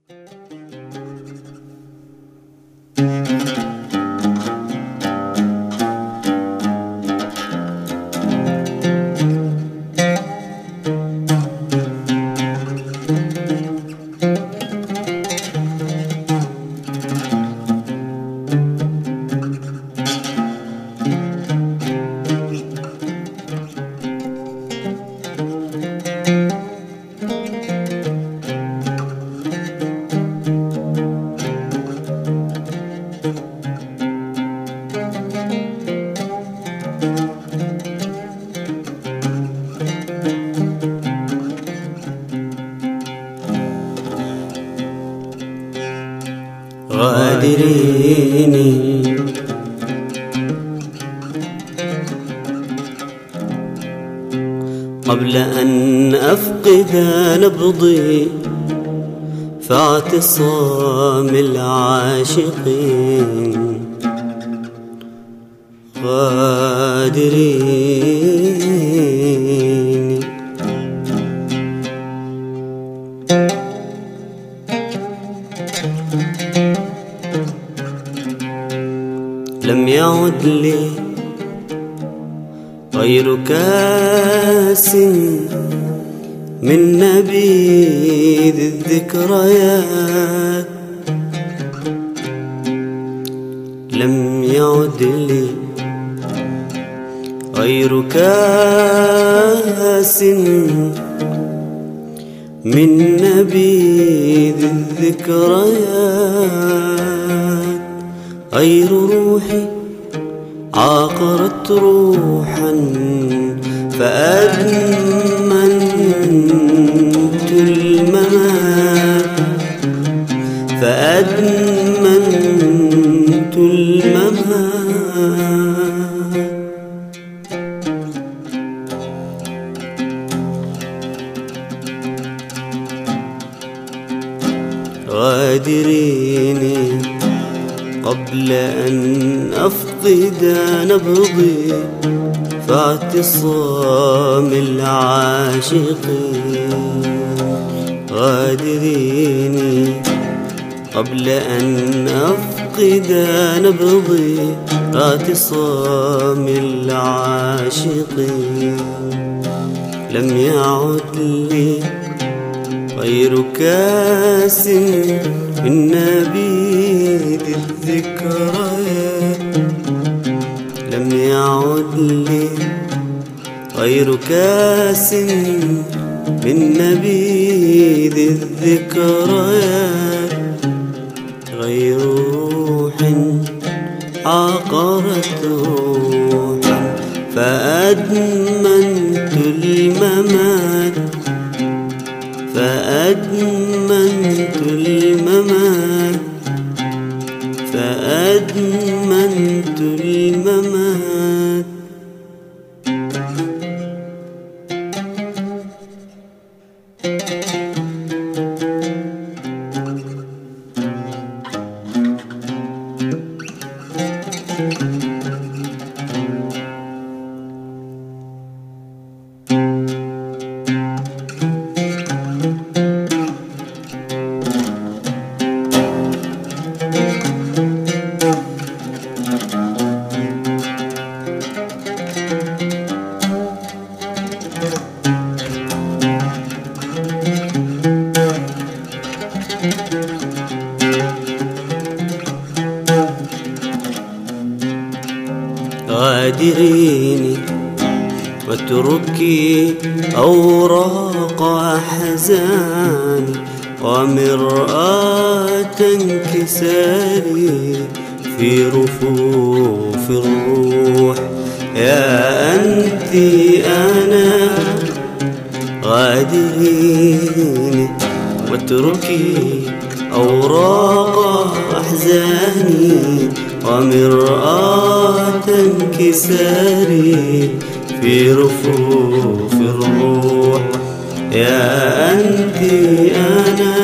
غادريني قبل أن أفقد نبضي فاعتصام العاشقين. غادريني لم يعد لي غير كاس من نبيذ الذكريات. لم يعد لي غير كاس من نبيذ الذكريات. غير روحي عاقرت روحا فأدمنت الممات. فأدمنت الممات. غادريني قبل أن أفقد نبضي فاعتصام العاشقين. غادريني قبل أن أفقد نبضي فاعتصام العاشقين. لم يعد لي غير كاس من نبيذ الذكريات. لم يعد لي غير كاس من نبيذ الذكريات. غير روح عاقرت روحا فأدمنت الممات. فأدمنت الممات. فأدمنت الممات. غادريني واتركي أوراق أحزاني ومرآة انكساري في رفوف الروح. يا أنت أنا غادريني واتركي أوراق أحزاني ومرآة انكساري في رفوف الروح. يا أنت أنا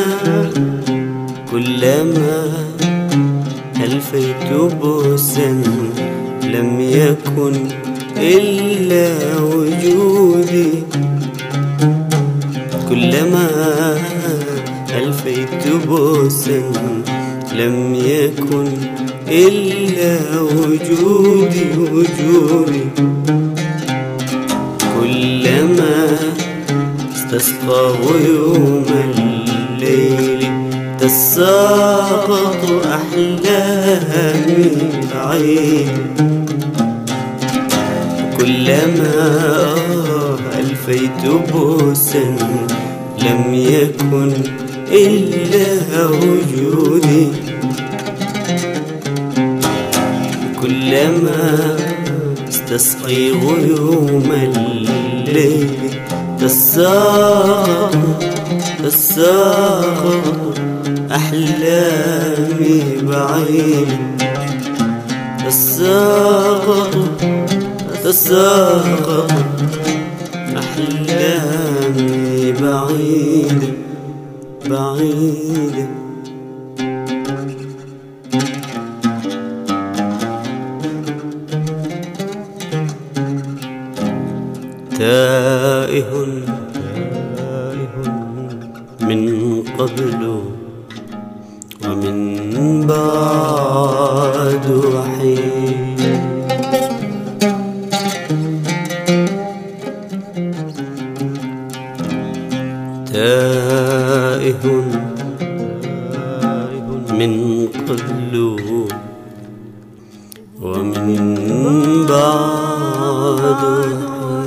كلما ألفيت بؤسا لم يكن إلا وجودي. كلما ألفيت بوسا لم يكن إلا وجودي وجودي. كلما استسقى غيوم الليل تساقط أحلامي بعيد. كلما ألفيت بوسا لم يكن إلا وجودي. كلما استسقي غيوم الليل تساقط أحلامي بعيد. تساقط أحلامي بعيد بعيد. تائه من قبل ومن بعد وحيد. تائه من قبل ومن بعد وحيد.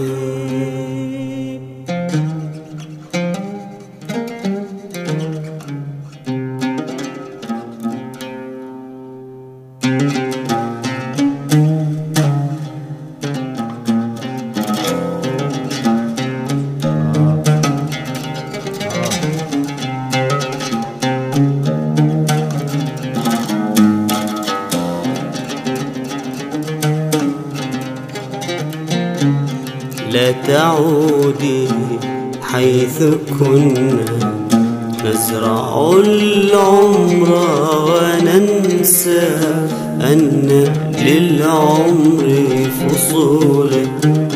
لا تعودي حيث كنا نزرع العمر وننسى أن للعمر فصولا.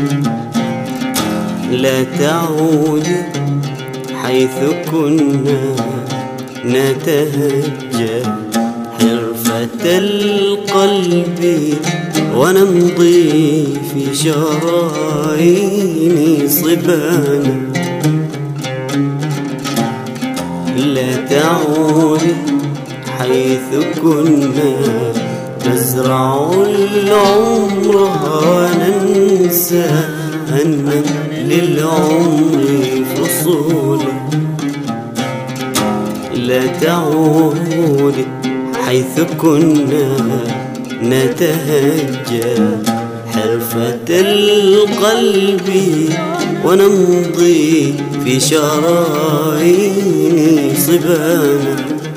لا تعودي حيث كنا نتهجى حرفة القلب ونمضي في شرايين صبانا. لا تعودي حيث كنا نزرع العمر وننسى أن للعمر فصولا. لا تعودي حيث كنا نتهجى حرفة القلب ونمضي في شرايين صبانا.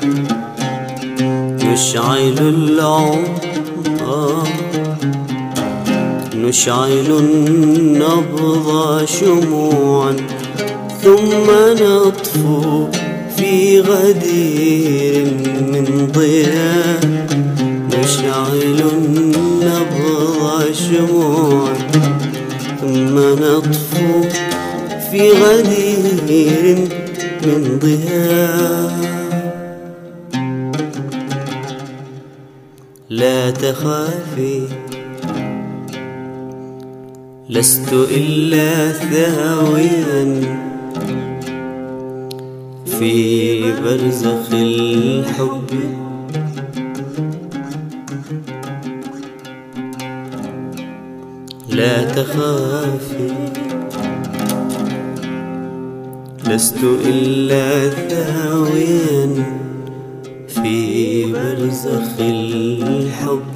نشعل العمر نشعل النبض شموعا ثم نطفو في غدير من ضياء. نشعل النبض شموعا ثم نطفو في غدير من ضياء. لا تخافي لست إلا ثاويا في برزخ الحب. لا تخافي لست إلا ثاويا في برزخ الحب.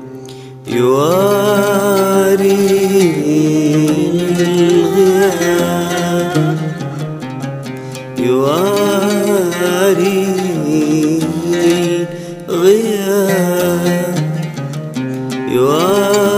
يواريني الغياب يواريني الغياب